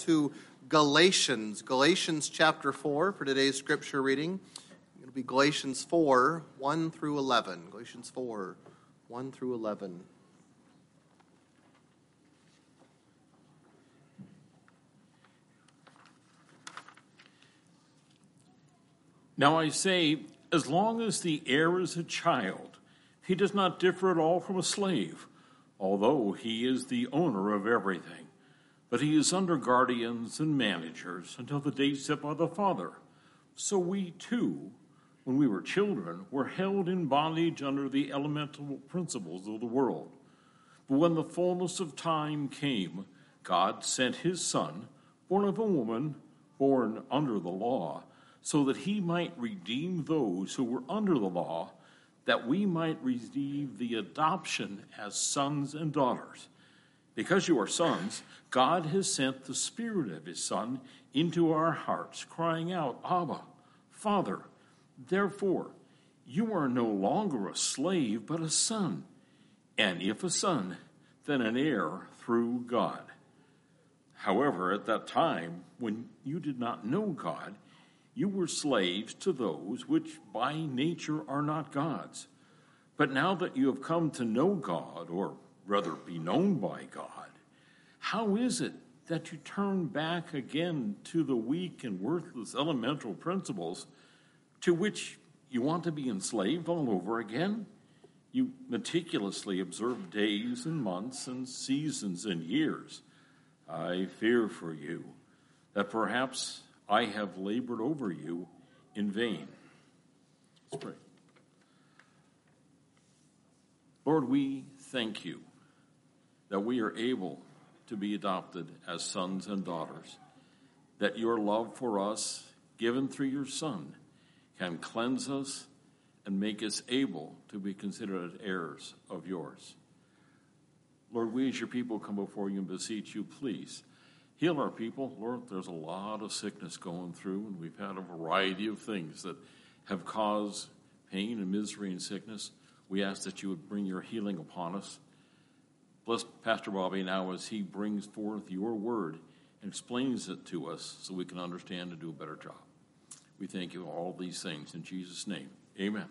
to Galatians chapter 4 for today's scripture reading. It'll be Galatians 4, 1 through 11. Galatians 4, 1 through 11. Now I say, as long as the heir is a child, he does not differ at all from a slave, although he is the owner of everything. But he is under guardians and managers until the day set by the Father. So we too, when we were children, were held in bondage under the elemental principles of the world. But when the fullness of time came, God sent his Son, born of a woman, born under the law, so that he might redeem those who were under the law, that we might receive the adoption as sons and daughters. Because you are sons, God has sent the Spirit of his Son into our hearts, crying out, Abba, Father. Therefore, you are no longer a slave, but a son. And if a son, then an heir through God. However, at that time, when you did not know God, you were slaves to those which by nature are not God's. But now that you have come to know God, or rather be known by God, how is it that you turn back again to the weak and worthless elemental principles to which you want to be enslaved all over again? You meticulously observe days and months and seasons and years. I fear for you that perhaps I have labored over you in vain. Let's pray. Lord, we thank you that we are able to be adopted as sons and daughters, that your love for us, given through your Son, can cleanse us and make us able to be considered heirs of yours. Lord, we as your people come before you and beseech you, please, heal our people. Lord, there's a lot of sickness going through, and we've had a variety of things that have caused pain and misery and sickness. We ask that you would bring your healing upon us. Bless Pastor Bobby now as he brings forth your word and explains it to us so we can understand and do a better job. We thank you for all these things in Jesus' name. Amen.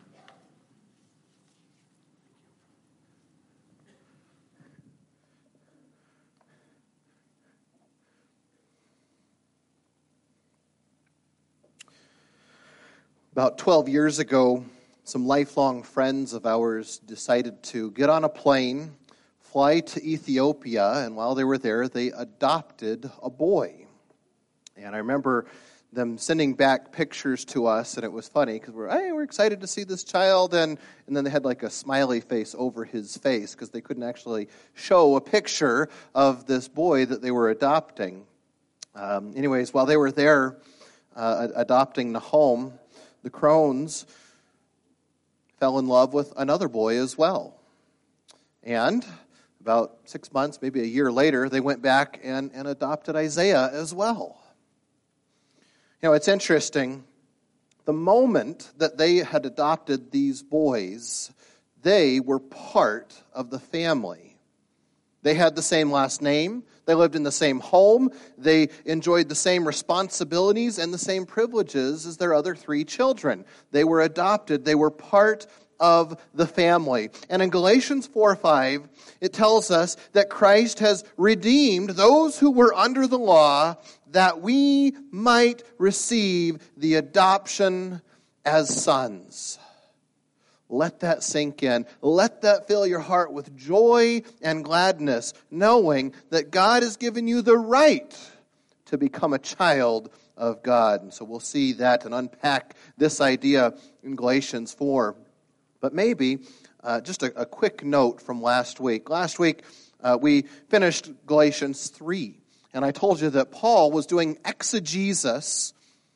About 12 years ago, some lifelong friends of ours decided to get on a plane, fly to Ethiopia, and while they were there, they adopted a boy. And I remember them sending back pictures to us, and it was funny because we're excited to see this child, and then they had like a smiley face over his face because they couldn't actually show a picture of this boy that they were adopting. Anyways, while they were there adopting Nahom, the Crones fell in love with another boy as well. And about 6 months, maybe a year later, they went back and adopted Isaiah as well. You know, it's interesting. The moment that they had adopted these boys, they were part of the family. They had the same last name. They lived in the same home. They enjoyed the same responsibilities and the same privileges as their other three children. They were adopted. They were part of the family. And in Galatians 4:5, it tells us that Christ has redeemed those who were under the law that we might receive the adoption as sons. Let that sink in. Let that fill your heart with joy and gladness, knowing that God has given you the right to become a child of God. And so we'll see that and unpack this idea in Galatians 4. But maybe just a quick note from last week. Last week we finished Galatians 3. And I told you that Paul was doing exegesis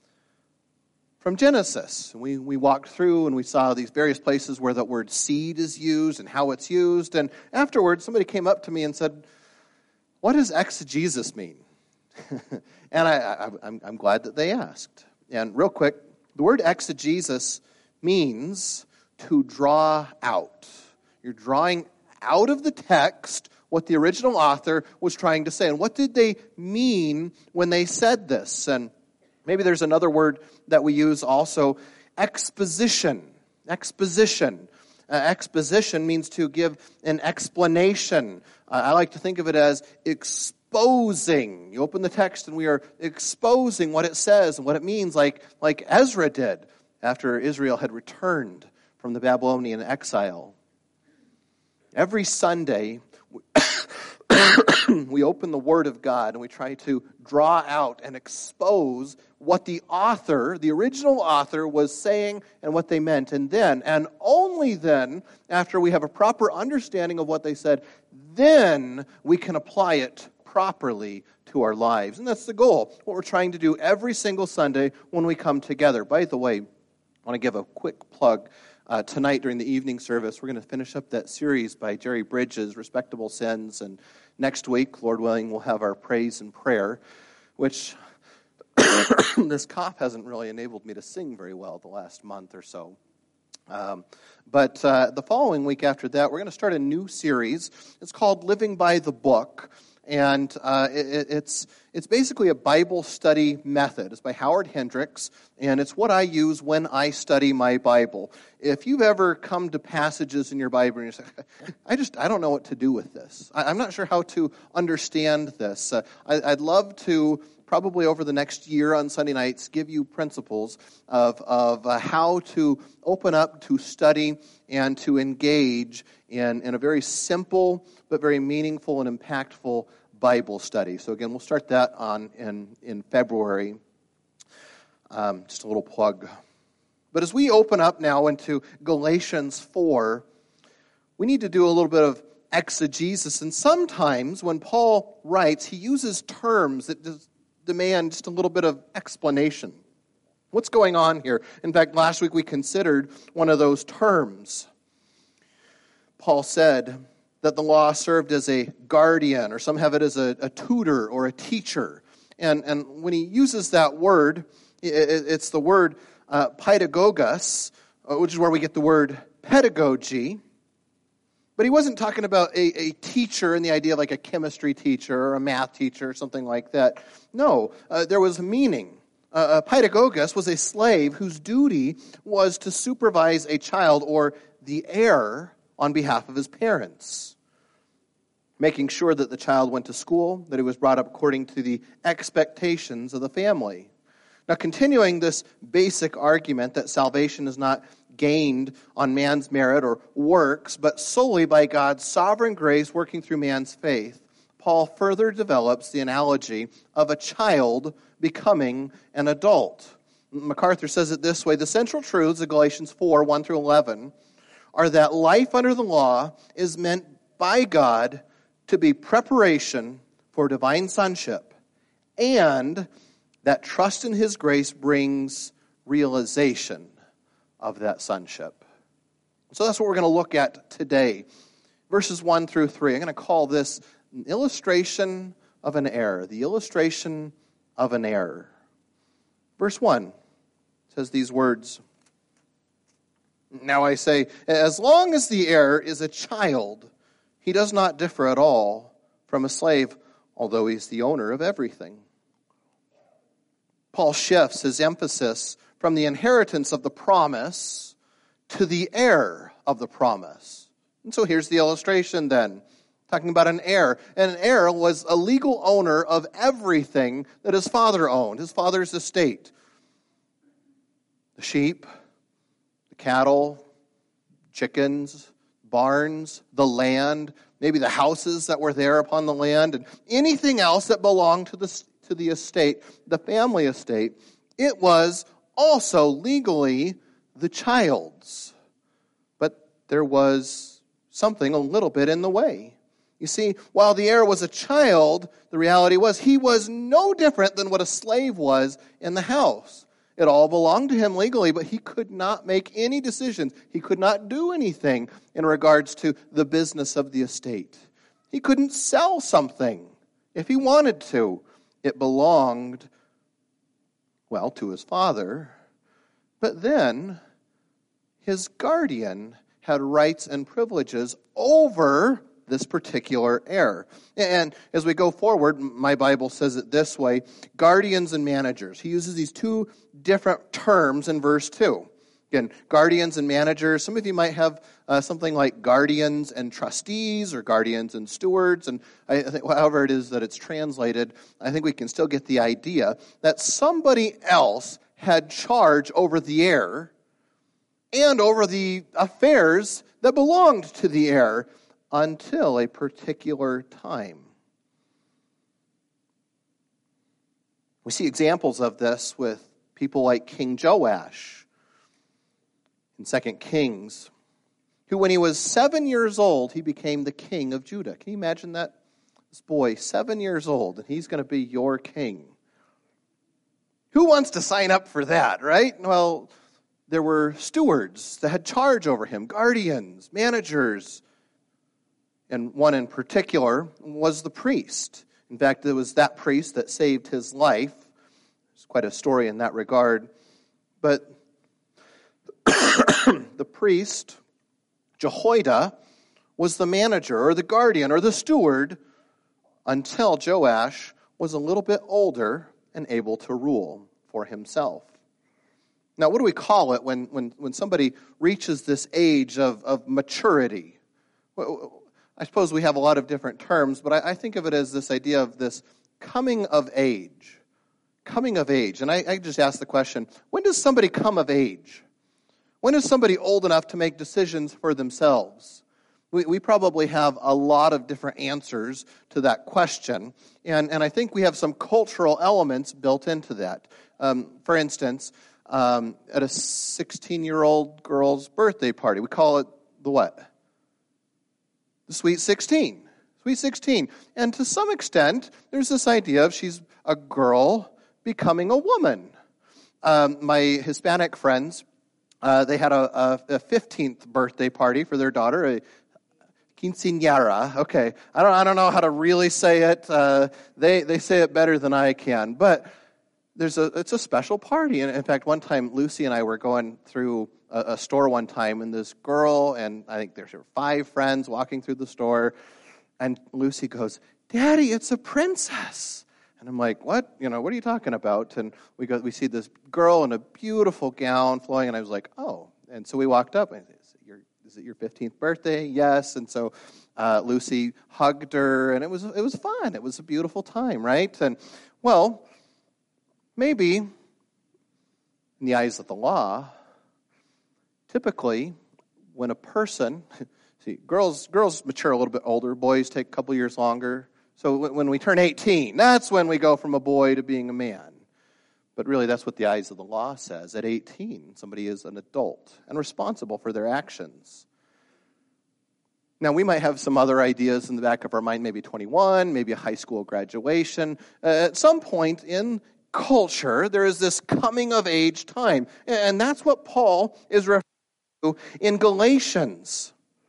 from Genesis. And we walked through and we saw these various places where the word seed is used and how it's used. And afterwards, somebody came up to me and said, what does exegesis mean? And I'm glad that they asked. And real quick, the word exegesis means to draw out. You're drawing out of the text what the original author was trying to say. And what did they mean when they said this? And maybe there's another word that we use also, exposition. Exposition. Exposition means to give an explanation. I like to think of it as exposing. You open the text and we are exposing what it says and what it means, like Ezra did after Israel had returned from the Babylonian exile. Every Sunday, we open the Word of God and we try to draw out and expose what the author, the original author, was saying and what they meant. And then, and only then, after we have a proper understanding of what they said, then we can apply it properly to our lives. And that's the goal, what we're trying to do every single Sunday when we come together. By the way, I want to give a quick plug. Tonight during the evening service, we're going to finish up that series by Jerry Bridges, Respectable Sins, and next week, Lord willing, we'll have our praise and prayer, which this cough hasn't really enabled me to sing very well the last month or so. But the following week after that, we're going to start a new series. It's called Living by the Book. And it's basically a Bible study method. It's by Howard Hendricks, and it's what I use when I study my Bible. If you've ever come to passages in your Bible and you say, I don't know what to do with this. I'm not sure how to understand this. I'd love to, probably over the next year on Sunday nights, give you principles of how to open up, to study, and to engage in a very simple but very meaningful and impactful Bible study. So again, we'll start that in February. Just a little plug. But as we open up now into Galatians 4, we need to do a little bit of exegesis. And sometimes when Paul writes, he uses terms that demand just a little bit of explanation. What's going on here? In fact, last week we considered one of those terms. Paul said that the law served as a guardian, or some have it as a tutor or a teacher. And when he uses that word, it's the word pedagogos, which is where we get the word pedagogy. But he wasn't talking about a teacher in the idea of like a chemistry teacher or a math teacher or something like that. No, there was meaning. Pedagogos was a slave whose duty was to supervise a child or the heir on behalf of his parents, making sure that the child went to school, that he was brought up according to the expectations of the family. Now, continuing this basic argument that salvation is not gained on man's merit or works, but solely by God's sovereign grace working through man's faith, Paul further develops the analogy of a child becoming an adult. MacArthur says it this way: the central truths of Galatians 4, 1 through 11, are that life under the law is meant by God to be preparation for divine sonship, and that trust in His grace brings realization of that sonship. So that's what we're going to look at today. Verses 1 through 3. I'm going to call this an illustration of an error. The illustration of an error. Verse 1 says these words: Now I say, as long as the heir is a child, he does not differ at all from a slave, although he's the owner of everything. Paul shifts his emphasis from the inheritance of the promise to the heir of the promise. And so here's the illustration then, talking about an heir. And an heir was a legal owner of everything that his father owned, his father's estate. The sheep, the cattle, chickens, barns, the land, maybe the houses that were there upon the land, and anything else that belonged to the estate, the family estate. It was also legally the child's. But there was something a little bit in the way. You see, while the heir was a child, the reality was he was no different than what a slave was in the house. It all belonged to him legally, but he could not make any decisions. He could not do anything in regards to the business of the estate. He couldn't sell something if he wanted to. It belonged, well, to his father. But then his guardian had rights and privileges over this particular heir. And as we go forward, my Bible says it this way, guardians and managers. He uses these two different terms in verse 2. Again, guardians and managers. Some of you might have something like guardians and trustees or guardians and stewards. And I think however it is that it's translated, I think we can still get the idea that somebody else had charge over the heir and over the affairs that belonged to the heir until a particular time. We see examples of this with people like King Joash in 2 Kings, who when he was 7 years old, he became the king of Judah. Can you imagine that? This boy, 7 years old, and he's going to be your king. Who wants to sign up for that, right? Well, there were stewards that had charge over him, guardians, managers, and one in particular was the priest. In fact, it was that priest that saved his life. There's quite a story in that regard. But the priest, Jehoiada, was the manager or the guardian or the steward until Joash was a little bit older and able to rule for himself. Now, what do we call it when somebody reaches this age of maturity? Well, I suppose we have a lot of different terms, but I think of it as this idea of this coming of age. Coming of age. And I just ask the question, when does somebody come of age? When is somebody old enough to make decisions for themselves? We probably have a lot of different answers to that question. And I think we have some cultural elements built into that. For instance, at a 16-year-old girl's birthday party, we call it the what? The Sweet 16. Sweet 16. And to some extent, there's this idea of she's a girl becoming a woman. My Hispanic friends, they had a 15th birthday party for their daughter, a quinceañera. Okay, I don't know how to really say it. They say it better than I can, but it's a special party. And in fact, one time Lucy and I were going through a store one time, and this girl and I think there were 5 friends walking through the store, and Lucy goes, "Daddy, it's a princess." And I'm like, "What? What are you talking about?" And we see this girl in a beautiful gown flowing, and I was like, "Oh." And so we walked up, and I said, "Is it your 15th birthday?" "Yes." And so Lucy hugged her, and it was fun. It was a beautiful time, right? And well, maybe in the eyes of the law, typically when a person, see, girls mature a little bit older, boys take a couple years longer. So when we turn 18, that's when we go from a boy to being a man. But really, that's what the eyes of the law says. At 18, somebody is an adult and responsible for their actions. Now, we might have some other ideas in the back of our mind, maybe 21, maybe a high school graduation. At some point in culture, there is this coming of age time. And that's what Paul is referring to in Galatians.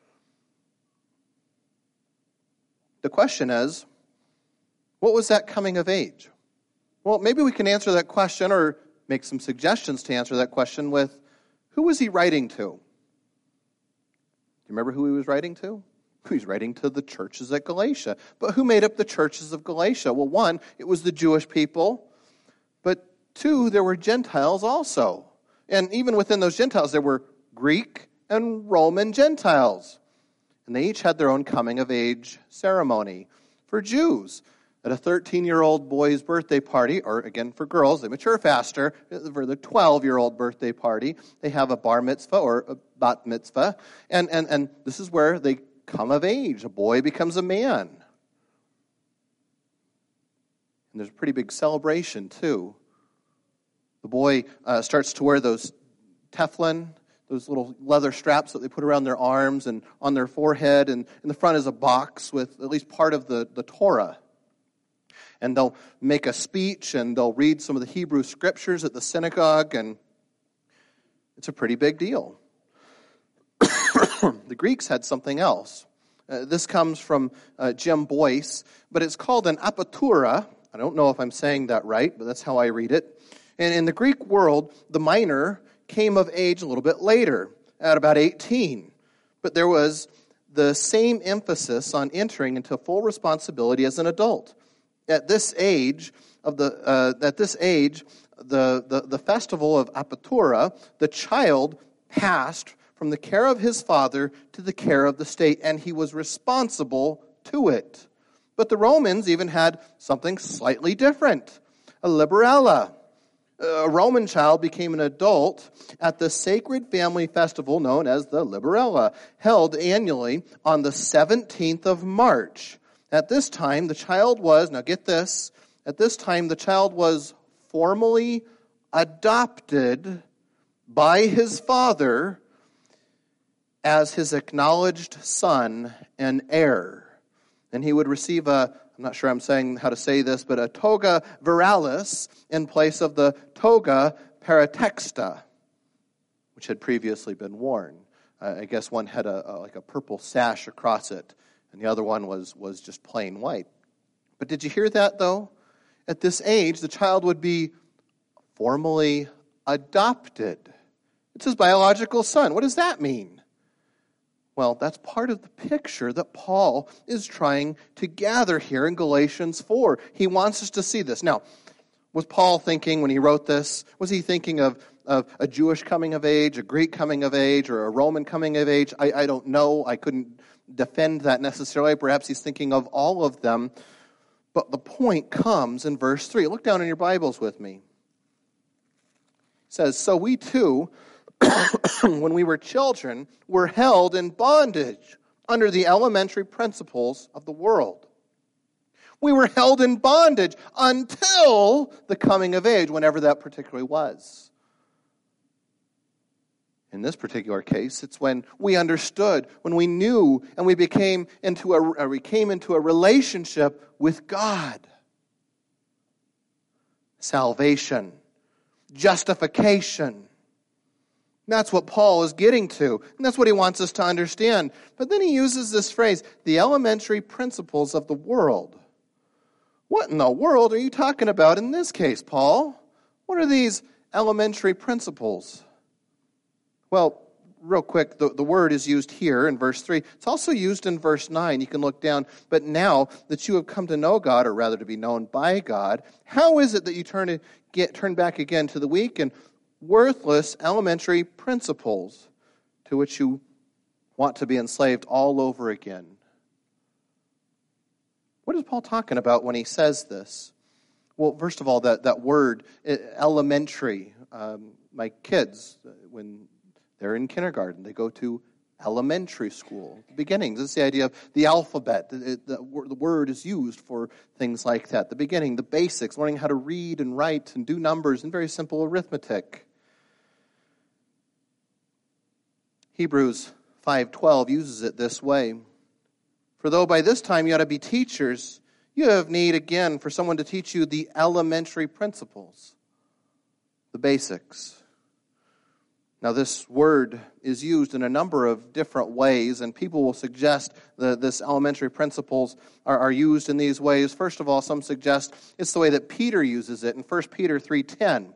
The question is, what was that coming of age? Well, maybe we can answer that question or make some suggestions to answer that question with, who was he writing to? Do you remember who he was writing to? He was writing to the churches at Galatia. But who made up the churches of Galatia? Well, 1, it was the Jewish people. But 2, there were Gentiles also. And even within those Gentiles, there were Greek and Roman Gentiles. And they each had their own coming of age ceremony. For Jews, at a 13-year-old boy's birthday party, or again for girls, they mature faster. For the 12-year-old birthday party, they have a bar mitzvah or a bat mitzvah. And this is where they come of age. A boy becomes a man. And there's a pretty big celebration, too. The boy starts to wear those tefillin, those little leather straps that they put around their arms and on their forehead. And in the front is a box with at least part of the Torah. And they'll make a speech, and they'll read some of the Hebrew scriptures at the synagogue, and it's a pretty big deal. The Greeks had something else. This comes from Jim Boyce, but it's called an apatura. I don't know if I'm saying that right, but that's how I read it. And in the Greek world, the minor came of age a little bit later, at about 18. But there was the same emphasis on entering into full responsibility as an adult. At this age, the festival of Apatura, the child passed from the care of his father to the care of the state, and he was responsible to it. But the Romans even had something slightly different, a liberella. A Roman child became an adult at the sacred family festival known as the Liberella, held annually on the 17th of March. At this time, the child was, now get this, at this time the child was formally adopted by his father as his acknowledged son and heir. And he would receive I'm not sure I'm saying how to say this, but a toga viralis in place of the toga paratexta, which had previously been worn. I guess one had like a purple sash across it, and the other one was just plain white. But did you hear that, though? At this age, the child would be formally adopted. It's his biological son. What does that mean? Well, that's part of the picture that Paul is trying to gather here in Galatians 4. He wants us to see this. Now, was Paul thinking when he wrote this, was he thinking of a Jewish coming of age, a Greek coming of age, or a Roman coming of age? I don't know. I couldn't defend that necessarily. Perhaps he's thinking of all of them. But the point comes in verse 3. Look down in your Bibles with me. It says, "So we too, when we were children, were held in bondage under the elementary principles of the world." We were held in bondage until the coming of age, whenever that particularly was. In this particular case, it's when we understood, when we knew, and we came into a relationship with God. Salvation, justification. That's what Paul is getting to, and that's what he wants us to understand. But then he uses this phrase, the elementary principles of the world. What in the world are you talking about in this case, Paul? What are these elementary principles? Well, real quick, the word is used here in verse 3. It's also used in verse 9. You can look down. But now that you have come to know God, or rather to be known by God, how is it that you turn back again to the weak and worthless elementary principles to which you want to be enslaved all over again? What is Paul talking about when he says this? Well, first of all, that word, elementary. My kids, when they're in kindergarten, they go to elementary school. The beginnings, this is the idea of the alphabet. The word is used for things like that. The beginning, the basics, learning how to read and write and do numbers and very simple arithmetic. Hebrews 5:12 uses it this way. "For though by this time you ought to be teachers, you have need again for someone to teach you the elementary principles," the basics. Now, this word is used in a number of different ways, and people will suggest that this elementary principles are used in these ways. First of all, some suggest it's the way that Peter uses it in 1 Peter 3:10.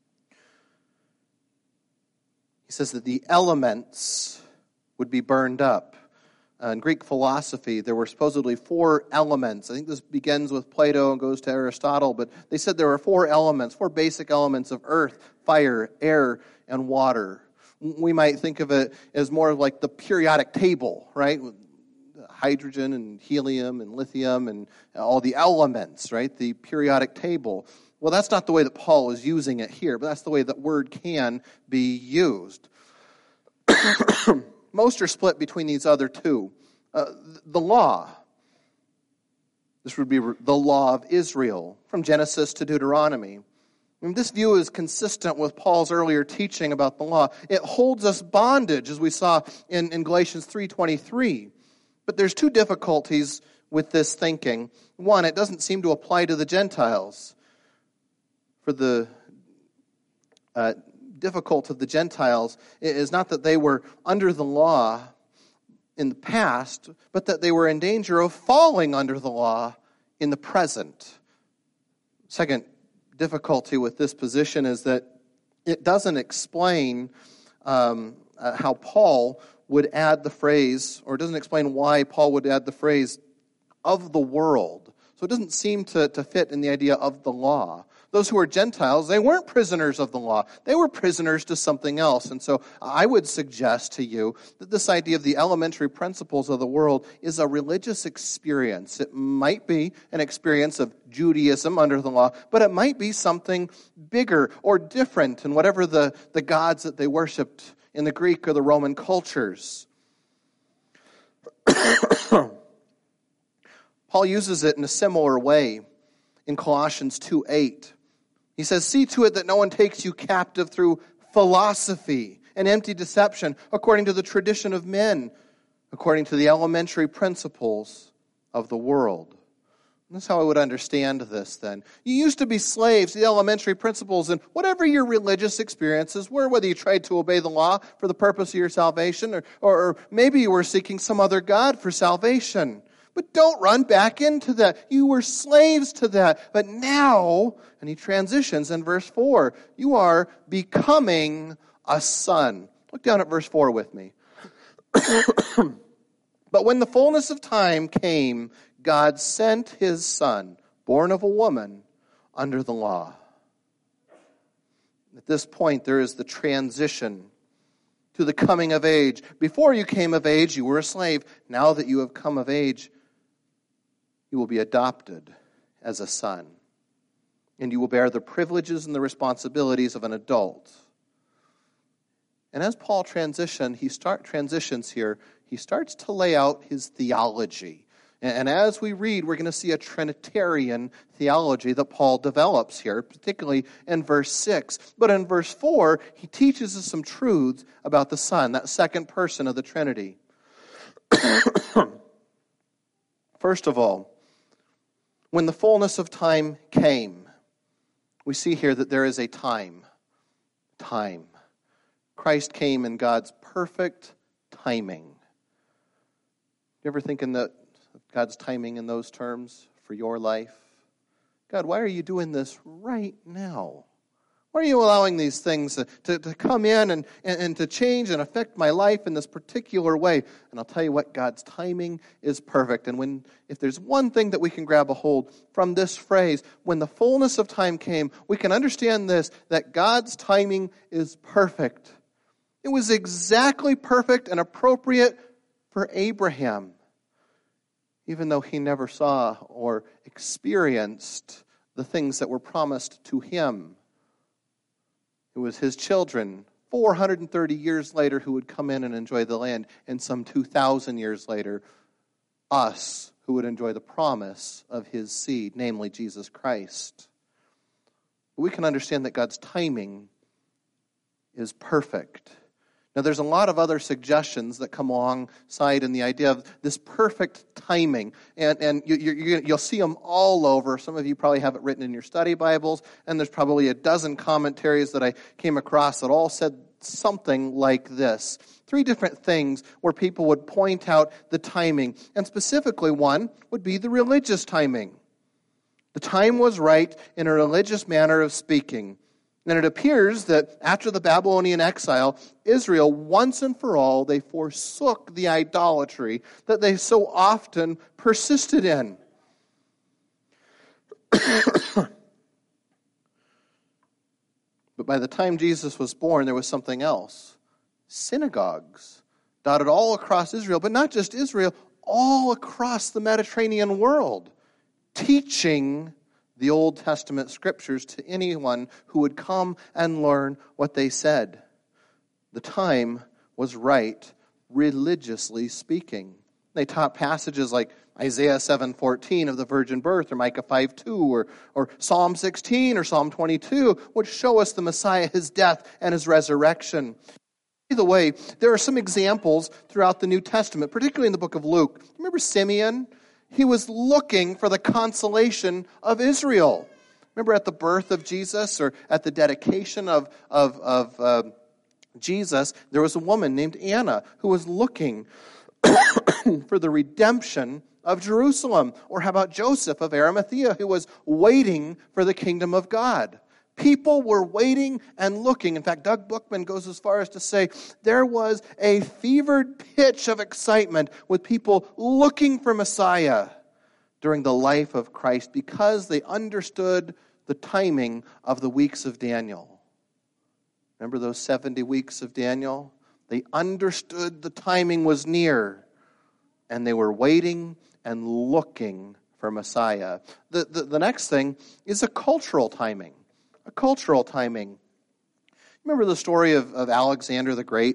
He says that the elements would be burned up. In Greek philosophy, there were supposedly 4 elements. I think this begins with Plato and goes to Aristotle, but they said there were 4 elements, 4 basic elements of earth, fire, air, and water. We might think of it as more like the periodic table, right? Hydrogen and helium and lithium and all the elements, right? The periodic table. Well, that's not the way that Paul is using it here, but that's the way that word can be used. Most are split between these other two. The law. This would be the law of Israel, from Genesis to Deuteronomy. And this view is consistent with Paul's earlier teaching about the law. It holds us bondage, as we saw in Galatians 3:23. But there's 2 difficulties with this thinking. One, it doesn't seem to apply to the Gentiles. For the difficult of the Gentiles is not that they were under the law in the past, but that they were in danger of falling under the law in the present. Second difficulty with this position is that it doesn't explain how Paul would add the phrase, or doesn't explain why Paul would add the phrase, of the world. So it doesn't seem to fit in the idea of the law. Those who were Gentiles, they weren't prisoners of the law. They were prisoners to something else. And so I would suggest to you that this idea of the elementary principles of the world is a religious experience. It might be an experience of Judaism under the law, but it might be something bigger or different in whatever the gods that they worshipped in the Greek or the Roman cultures. Paul uses it in a similar way in Colossians 2:8. He says, "See to it that no one takes you captive through philosophy and empty deception, according to the tradition of men, according to the elementary principles of the world." And that's how I would understand this then. You used to be slaves to the elementary principles, and whatever your religious experiences were, whether you tried to obey the law for the purpose of your salvation, or maybe you were seeking some other God for salvation. But don't run back into that. You were slaves to that. But now, and he transitions in verse 4, you are becoming a son. Look down at verse 4 with me. But when the fullness of time came, God sent his son, born of a woman, under the law. At this point, there is the transition to the coming of age. Before you came of age, you were a slave. Now that you have come of age, you will be adopted as a son, and you will bear the privileges and the responsibilities of an adult. And as Paul transitions here, he starts to lay out his theology. And as we read, we're going to see a Trinitarian theology that Paul develops here, particularly in verse 6. But in verse 4, he teaches us some truths about the Son, that second person of the Trinity. First of all, when the fullness of time came, we see here that there is a time. Time. Christ came in God's perfect timing. You ever think in God's timing in those terms for your life? God, why are you doing this right now? Why are you allowing these things to come in and to change and affect my life in this particular way? And I'll tell you what, God's timing is perfect. And if there's one thing that we can grab a hold from this phrase, when the fullness of time came, we can understand this, that God's timing is perfect. It was exactly perfect and appropriate for Abraham, even though he never saw or experienced the things that were promised to him. It was his children, 430 years later, who would come in and enjoy the land, and some 2,000 years later, us, who would enjoy the promise of his seed, namely Jesus Christ. We can understand that God's timing is perfect. Now, there's a lot of other suggestions that come alongside in the idea of this perfect timing, and you'll see them all over. Some of you probably have it written in your study Bibles, and there's probably a dozen commentaries that I came across that all said something like this. 3 different things where people would point out the timing, and specifically one would be the religious timing. The time was right in a religious manner of speaking. And it appears that after the Babylonian exile, Israel, once and for all, they forsook the idolatry that they so often persisted in. But by the time Jesus was born, there was something else. Synagogues dotted all across Israel, but not just Israel, all across the Mediterranean world, teaching the Old Testament scriptures to anyone who would come and learn what they said. The time was right, religiously speaking. They taught passages like Isaiah 7:14 of the virgin birth, or Micah 5:2, or Psalm 16, or Psalm 22, which show us the Messiah, his death, and his resurrection. By the way, there are some examples throughout the New Testament, particularly in the book of Luke. Remember Simeon? He was looking for the consolation of Israel. Remember at the birth of Jesus, or at the dedication of Jesus, there was a woman named Anna who was looking for the redemption of Jerusalem. Or how about Joseph of Arimathea, who was waiting for the kingdom of God? People were waiting and looking. In fact, Doug Bookman goes as far as to say there was a fevered pitch of excitement with people looking for Messiah during the life of Christ because they understood the timing of the weeks of Daniel. Remember those 70 weeks of Daniel? They understood the timing was near, and they were waiting and looking for Messiah. The next thing is a cultural timing. A cultural timing. Remember the story of Alexander the Great?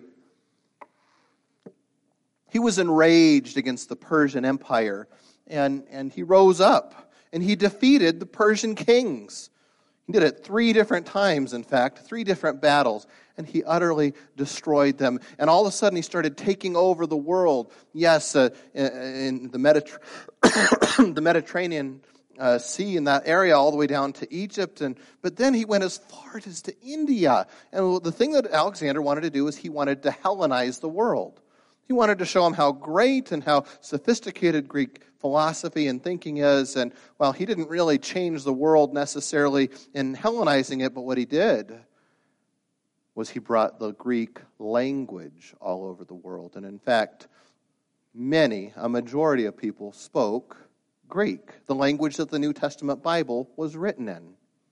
He was enraged against the Persian Empire, and he rose up, and he defeated the Persian kings. He did it 3 different times, in fact, 3 different battles, and he utterly destroyed them. And all of a sudden, he started taking over the world. Yes, in the Mediterranean Sea, in that area, all the way down to Egypt. But then he went as far as to India. And the thing that Alexander wanted to do is he wanted to Hellenize the world. He wanted to show them how great and how sophisticated Greek philosophy and thinking is. And while he didn't really change the world necessarily in Hellenizing it, but what he did was he brought the Greek language all over the world. And in fact, a majority of people spoke Greek, the language that the New Testament Bible was written in.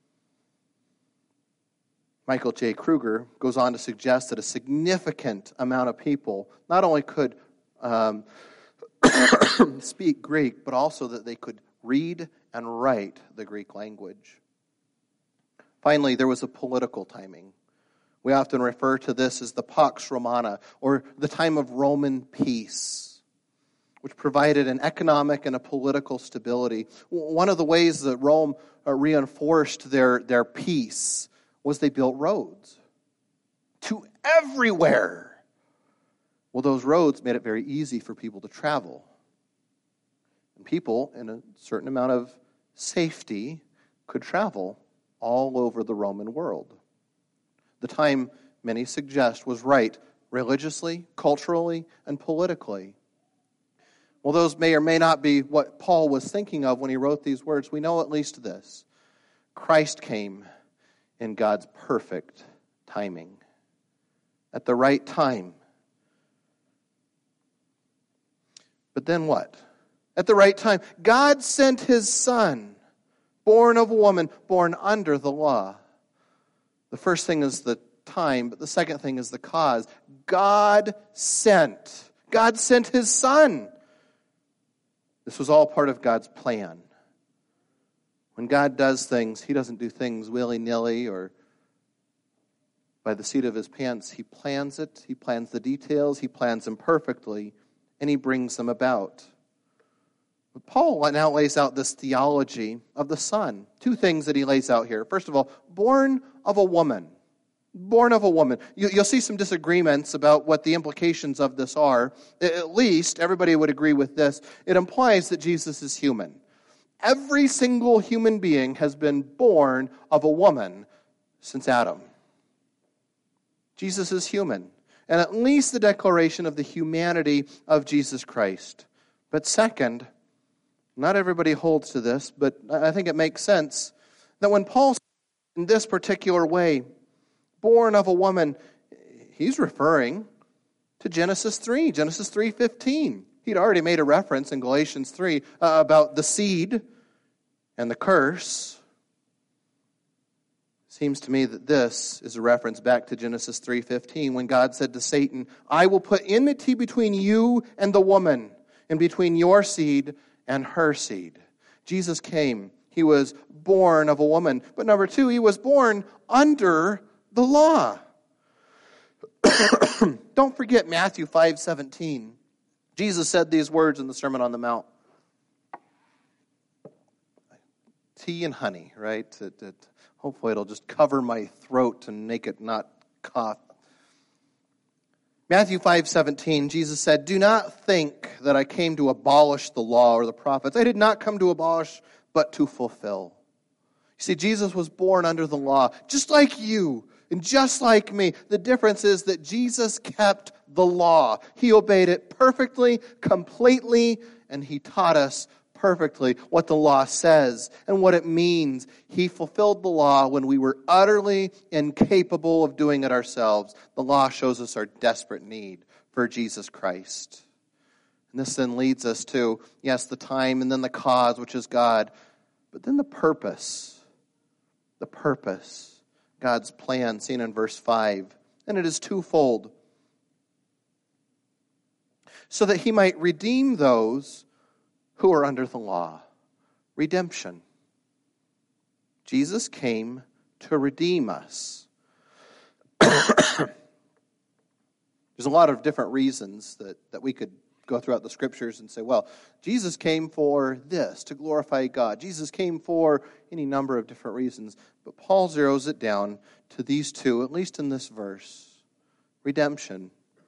Michael J. Kruger goes on to suggest that a significant amount of people not only could speak Greek, but also that they could read and write the Greek language. Finally, there was a political timing. We often refer to this as the Pax Romana, or the time of Roman peace, which provided an economic and a political stability. One of the ways that Rome reinforced their peace was they built roads to everywhere. Well, those roads made it very easy for people to travel. And people, in a certain amount of safety, could travel all over the Roman world. The time, many suggest, was right religiously, culturally, and politically. Well, those may or may not be what Paul was thinking of when he wrote these words. We know at least this. Christ came in God's perfect timing. At the right time. But then what? At the right time. God sent his Son, born of a woman, born under the law. The first thing is the time, but the second thing is the cause. God sent his Son. This was all part of God's plan. When God does things, he doesn't do things willy-nilly or by the seat of his pants. He plans it, he plans the details, he plans them perfectly, and he brings them about. But Paul now lays out this theology of the Son. 2 things that he lays out here. First of all, born of a woman. Born of a woman. You'll see some disagreements about what the implications of this are. At least, everybody would agree with this. It implies that Jesus is human. Every single human being has been born of a woman since Adam. Jesus is human. And at least the declaration of the humanity of Jesus Christ. But second, not everybody holds to this, but I think it makes sense that when Paul says in this particular way, born of a woman, he's referring to Genesis 3:15. He'd already made a reference in Galatians 3 about the seed and the curse. Seems to me that this is a reference back to Genesis 3:15 when God said to Satan, I will put enmity between you and the woman, and between your seed and her seed. Jesus came. He was born of a woman. But number 2, he was born under the law. Don't forget Matthew 5:17. Jesus said these words in the Sermon on the Mount. Tea and honey, right? Hopefully it'll just cover my throat and make it not cough. Matthew 5:17, Jesus said, do not think that I came to abolish the law or the prophets. I did not come to abolish, but to fulfill. You see, Jesus was born under the law, just like you and just like me. The difference is that Jesus kept the law. He obeyed it perfectly, completely, and he taught us perfectly what the law says and what it means. He fulfilled the law when we were utterly incapable of doing it ourselves. The law shows us our desperate need for Jesus Christ. And this then leads us to, yes, the time and then the cause, which is God, but then the purpose. The purpose. God's plan, seen in verse 5. And it is twofold. So that he might redeem those who are under the law. Redemption. Jesus came to redeem us. There's a lot of different reasons that we could go throughout the scriptures and say, well, Jesus came for this, to glorify God. Jesus came for any number of different reasons. But Paul zeroes it down to these two, at least in this verse. Redemption.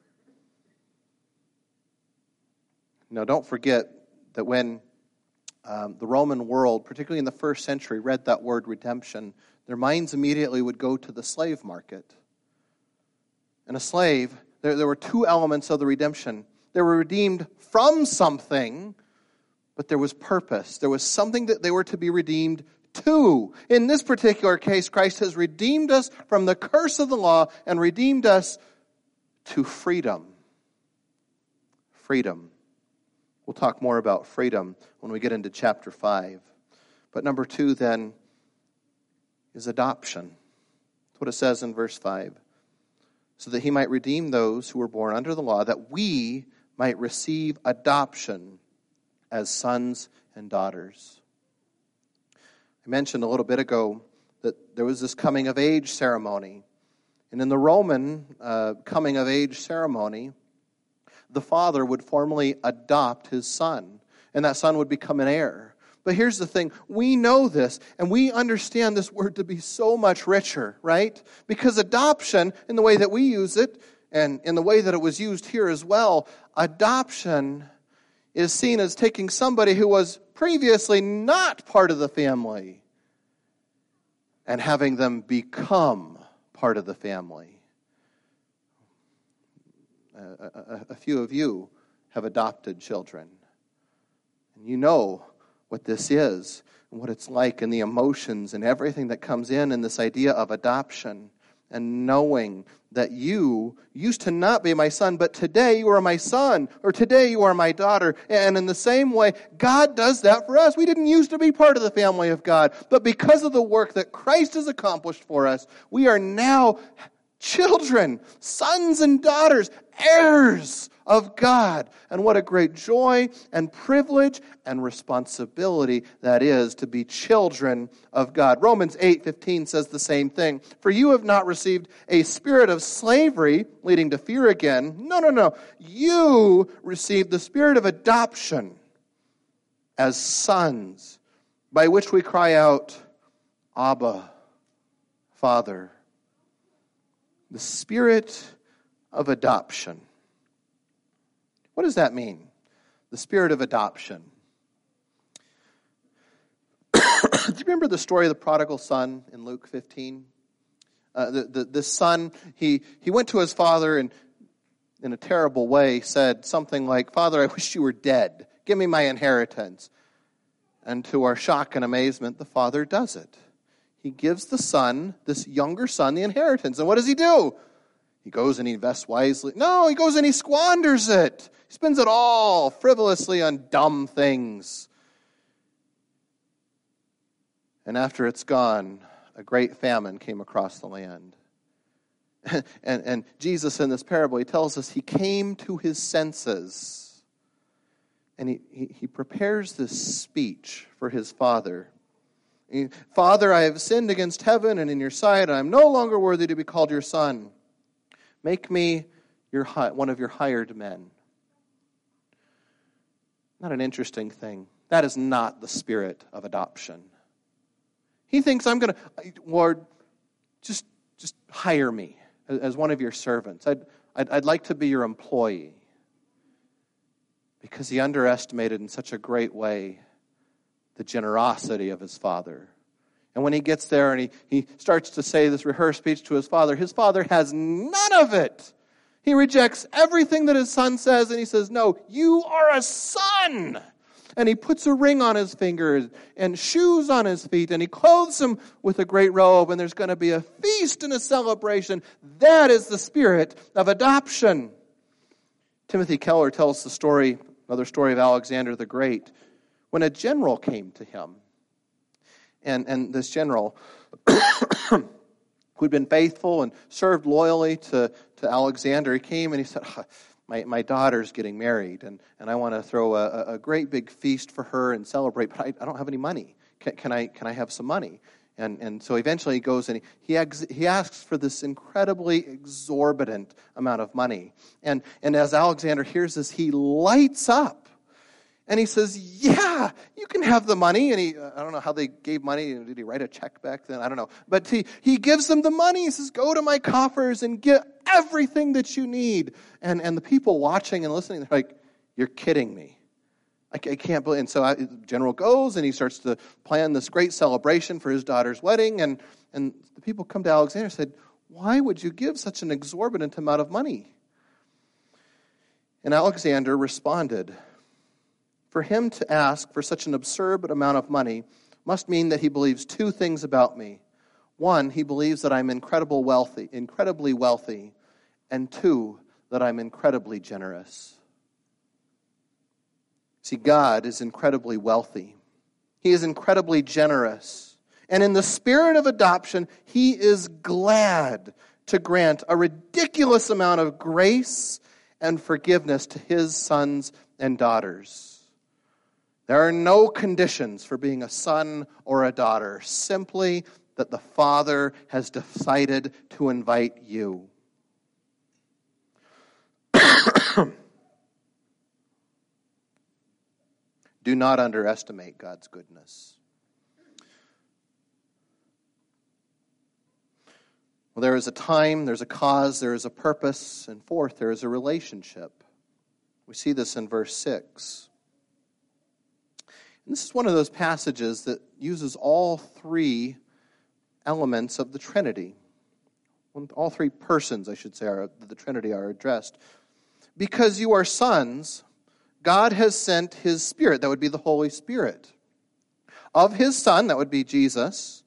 Now, don't forget that when the Roman world, particularly in the first century, read that word redemption, their minds immediately would go to the slave market. And a slave, there were two elements of the redemption. They were redeemed from something, but there was purpose. There was something that they were to be redeemed to. In this particular case, Christ has redeemed us from the curse of the law and redeemed us to freedom. Freedom. We'll talk more about freedom when we get into chapter 5. But number 2 then is adoption. That's what it says in verse 5. So that he might redeem those who were born under the law, that we might receive adoption as sons and daughters. I mentioned a little bit ago that there was this coming of age ceremony. And in the Roman coming of age ceremony, the father would formally adopt his son, and that son would become an heir. But here's the thing, we know this, and we understand this word to be so much richer, right? Because adoption, in the way that we use it, and in the way that it was used here as well, adoption is seen as taking somebody who was previously not part of the family and having them become part of the family. A few of you have adopted children. And you know what this is and what it's like and the emotions and everything that comes in this idea of adoption and knowing that you used to not be my son, but today you are my son, or today you are my daughter. And in the same way, God does that for us. We didn't used to be part of the family of God, but because of the work that Christ has accomplished for us, we are now children, sons and daughters, heirs of God. And what a great joy and privilege and responsibility that is to be children of God. Romans 8:15 says the same thing. For you have not received a spirit of slavery, leading to fear again. No. You received the spirit of adoption as sons, by which we cry out, Abba, Father. The spirit of adoption. What does that mean? The spirit of adoption. Do you remember the story of the prodigal son in Luke 15? The son, he went to his father and in a terrible way said something like, Father, I wish you were dead. Give me my inheritance. And to our shock and amazement, the father does it. He gives the son, this younger son, the inheritance. And what does he do? He goes and he invests wisely. No, he goes and he squanders it. He spends it all frivolously on dumb things. And after it's gone, a great famine came across the land. And Jesus in this parable, he tells us he came to his senses. And he prepares this speech for his father. Father, I have sinned against heaven and in your sight, and I am no longer worthy to be called your son. Make me one of your hired men. Not an interesting thing. That is not the spirit of adoption. He thinks, I'm going to, Lord, just hire me as one of your servants. I'd like to be your employee. Because he underestimated in such a great way the generosity of his father. And when he gets there and he starts to say this rehearsed speech to his father has none of it. He rejects everything that his son says, and he says, no, you are a son. And he puts a ring on his finger and shoes on his feet, and he clothes him with a great robe, and there's going to be a feast and a celebration. That is the spirit of adoption. Timothy Keller tells the story, another story of Alexander the Great, when a general came to him. And this general, who'd been faithful and served loyally to Alexander, he came and he said, my daughter's getting married, and I want to throw a great big feast for her and celebrate, but I don't have any money. Can I have some money? And so eventually he goes and he asks for this incredibly exorbitant amount of money. And as Alexander hears this, he lights up. And he says, yeah, you can have the money. And I don't know how they gave money. Did he write a check back then? I don't know. But he gives them the money. He says, go to my coffers and get everything that you need. And the people watching and listening, they're like, you're kidding me. I can't believe. And so the general goes and he starts to plan this great celebration for his daughter's wedding. And the people come to Alexander and said, why would you give such an exorbitant amount of money? And Alexander responded, for him to ask for such an absurd amount of money must mean that he believes two things about me. One, he believes that I'm incredibly wealthy, and two, that I'm incredibly generous. See, God is incredibly wealthy. He is incredibly generous. And in the spirit of adoption, he is glad to grant a ridiculous amount of grace and forgiveness to his sons and daughters. There are no conditions for being a son or a daughter, simply that the Father has decided to invite you. Do not underestimate God's goodness. Well, there is a time, there's a cause, there is a purpose, and fourth, there is a relationship. We see this in verse 6. And this is one of those passages that uses all three elements of the Trinity. All three persons, I should say, of the Trinity are addressed. Because you are sons, God has sent his Spirit, that would be the Holy Spirit, of his Son, that would be Jesus,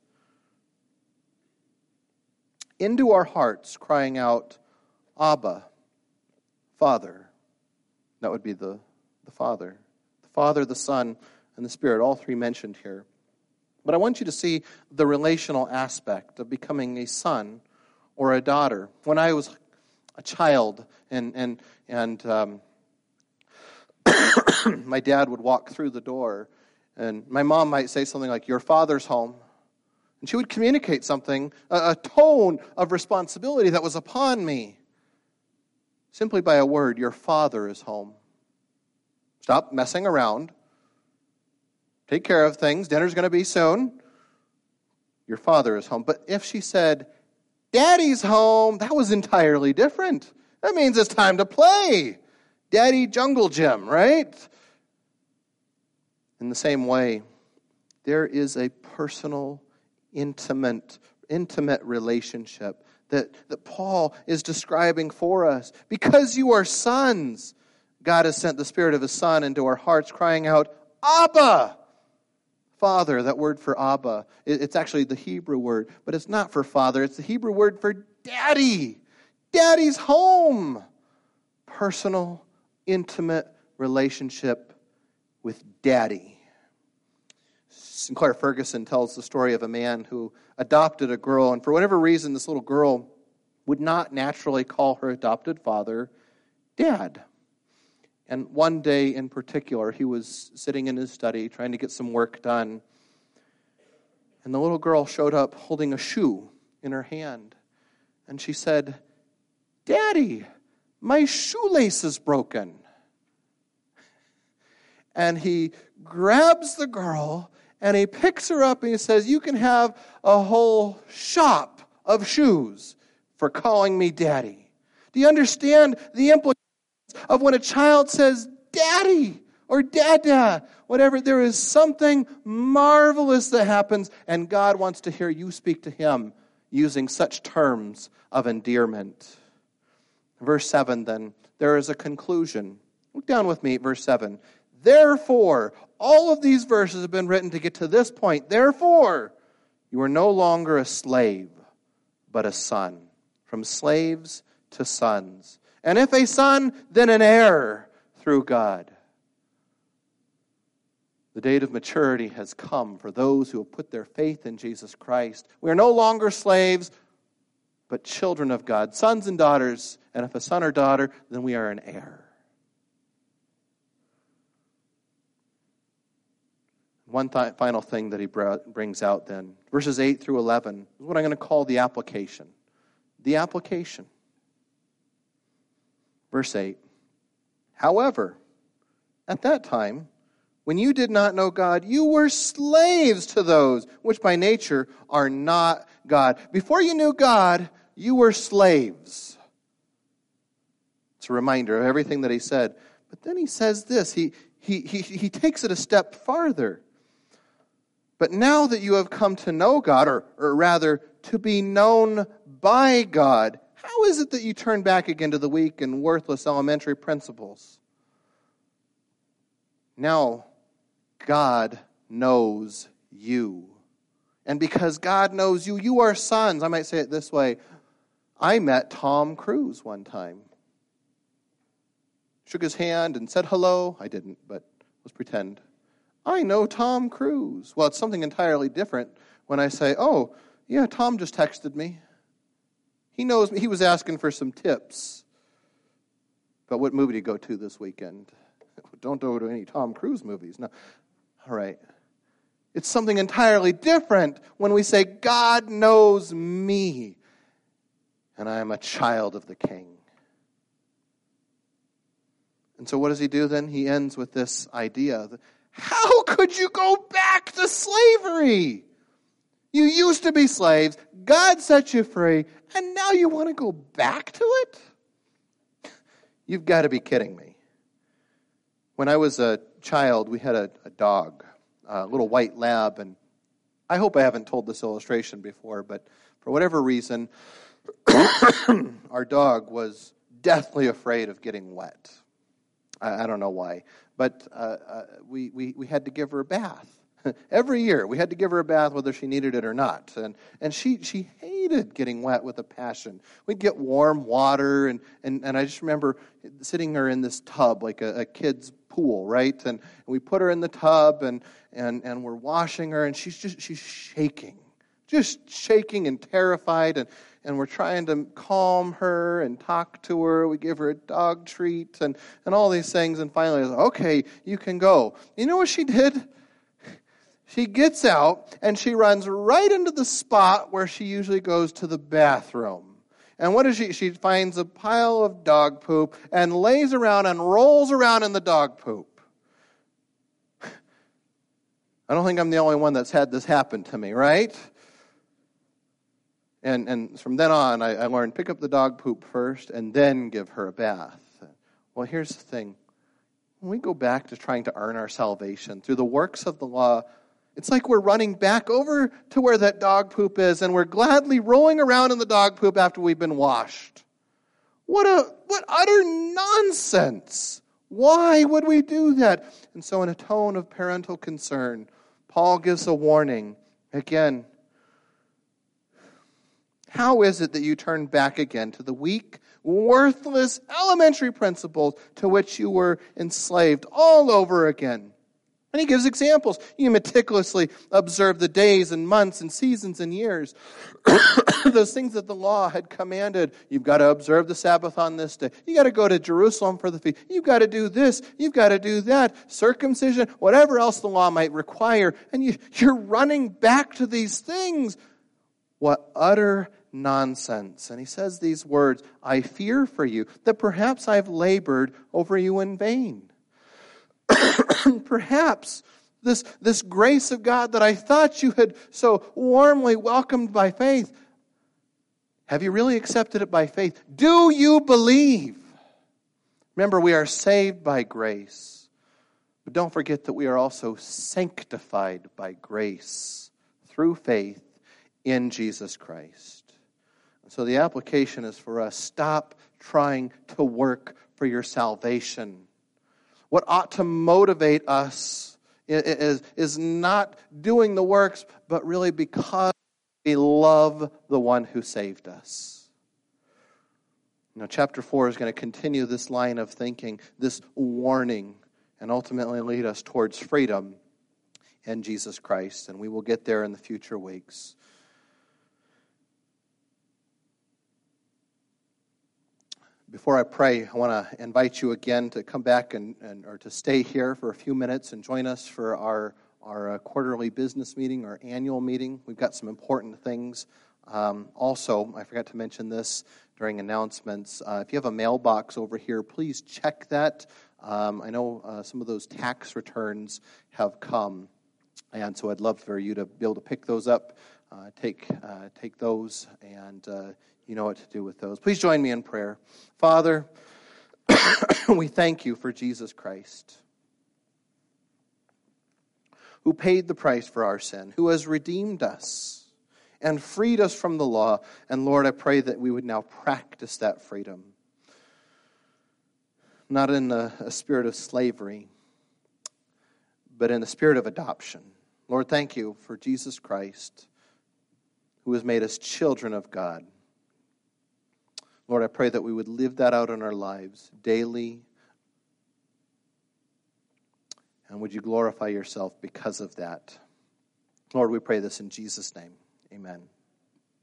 into our hearts, crying out, Abba, Father. That would be the Father. The Father, the Son, and the Spirit, all three mentioned here. But I want you to see the relational aspect of becoming a son or a daughter. When I was a child and my dad would walk through the door, and my mom might say something like, your father's home. And she would communicate something, a tone of responsibility that was upon me, simply by a word, your father is home. Stop messing around. Take care of things. Dinner's going to be soon. Your father is home. But if she said, Daddy's home, that was entirely different. That means it's time to play. Daddy Jungle Gym, right? In the same way, there is a personal, intimate relationship that Paul is describing for us. Because you are sons, God has sent the Spirit of his Son into our hearts, crying out, Abba! Father, that word for Abba, it's actually the Hebrew word, but it's not for father, it's the Hebrew word for daddy. Daddy's home. Personal, intimate relationship with daddy. Sinclair Ferguson tells the story of a man who adopted a girl, and for whatever reason, this little girl would not naturally call her adopted father Dad. And one day in particular, he was sitting in his study trying to get some work done. And the little girl showed up holding a shoe in her hand. And she said, Daddy, my shoelace is broken. And he grabs the girl and he picks her up and he says, you can have a whole shop of shoes for calling me Daddy. Do you understand the implications of when a child says, Daddy, or Dada, whatever? There is something marvelous that happens, and God wants to hear you speak to him using such terms of endearment. Verse 7, then, there is a conclusion. Look down with me at verse 7. Therefore, all of these verses have been written to get to this point. Therefore, you are no longer a slave, but a son. From slaves to sons. And if a son, then an heir through God. The date of maturity has come for those who have put their faith in Jesus Christ. We are no longer slaves, but children of God, sons and daughters. And if a son or daughter, then we are an heir. One final thing that he brings out then, verses 8 through 11, is what I'm going to call the application. The application. Verse 8. However, at that time, when you did not know God, you were slaves to those which by nature are not God. Before you knew God, you were slaves. It's a reminder of everything that he said. But then he says this. He takes it a step farther. But now that you have come to know God, or rather, to be known by God, how is it that you turn back again to the weak and worthless elementary principles? Now, God knows you. And because God knows you, you are sons. I might say it this way. I met Tom Cruise one time. Shook his hand and said hello. I didn't, but let's pretend. I know Tom Cruise. Well, it's something entirely different when I say, oh, yeah, Tom just texted me. He knows me. He was asking for some tips. But what movie did he go to this weekend? Don't go to any Tom Cruise movies. No. All right. It's something entirely different when we say, God knows me, and I am a child of the King. And so what does he do then? He ends with this idea. How could you go back to slavery? You used to be slaves. God set you free, and now you want to go back to it? You've got to be kidding me. When I was a child, we had a dog, a little white lab, and I hope I haven't told this illustration before, but for whatever reason, our dog was deathly afraid of getting wet. I don't know why, but we had to give her a bath. Every year, we had to give her a bath whether she needed it or not. And she hated getting wet with a passion. We'd get warm water, and I just remember sitting her in this tub, like a kid's pool, right? And we put her in the tub, and we're washing her, and she's shaking. Just shaking and terrified, and we're trying to calm her and talk to her. We give her a dog treat and all these things, and finally, okay, you can go. You know what she did? She gets out, and she runs right into the spot where she usually goes to the bathroom. And what does she? She finds a pile of dog poop and lays around and rolls around in the dog poop. I don't think I'm the only one that's had this happen to me, right? And from then on, I learned, pick up the dog poop first and then give her a bath. Well, here's the thing. When we go back to trying to earn our salvation through the works of the law, it's like we're running back over to where that dog poop is, and we're gladly rolling around in the dog poop after we've been washed. What utter nonsense! Why would we do that? And so in a tone of parental concern, Paul gives a warning. Again, how is it that you turn back again to the weak, worthless, elementary principles to which you were enslaved all over again? And he gives examples. You meticulously observe the days and months and seasons and years. Those things that the law had commanded. You've got to observe the Sabbath on this day. You've got to go to Jerusalem for the feast. You've got to do this. You've got to do that. Circumcision, whatever else the law might require. And you're running back to these things. What utter nonsense. And he says these words, I fear for you that perhaps I've labored over you in vain. Perhaps this grace of God that I thought you had so warmly welcomed by faith, have you really accepted it by faith? Do you believe? Remember, we are saved by grace. But don't forget that we are also sanctified by grace through faith in Jesus Christ. So the application is for us, stop trying to work for your salvation. What ought to motivate us is not doing the works, but really because we love the one who saved us. Now, chapter 4 is going to continue this line of thinking, this warning, and ultimately lead us towards freedom in Jesus Christ. And we will get there in the future weeks. Before I pray, I want to invite you again to come back or to stay here for a few minutes and join us for our quarterly business meeting, our annual meeting. We've got some important things. Also, I forgot to mention this during announcements. If you have a mailbox over here, please check that. I know some of those tax returns have come, and so I'd love for you to be able to pick those up, take those, and you know what to do with those. Please join me in prayer. Father, we thank you for Jesus Christ, who paid the price for our sin, who has redeemed us and freed us from the law. And Lord, I pray that we would now practice that freedom, not in a spirit of slavery, but in the spirit of adoption. Lord, thank you for Jesus Christ, who has made us children of God. Lord, I pray that we would live that out in our lives daily. And would you glorify yourself because of that? Lord, we pray this in Jesus' name. Amen.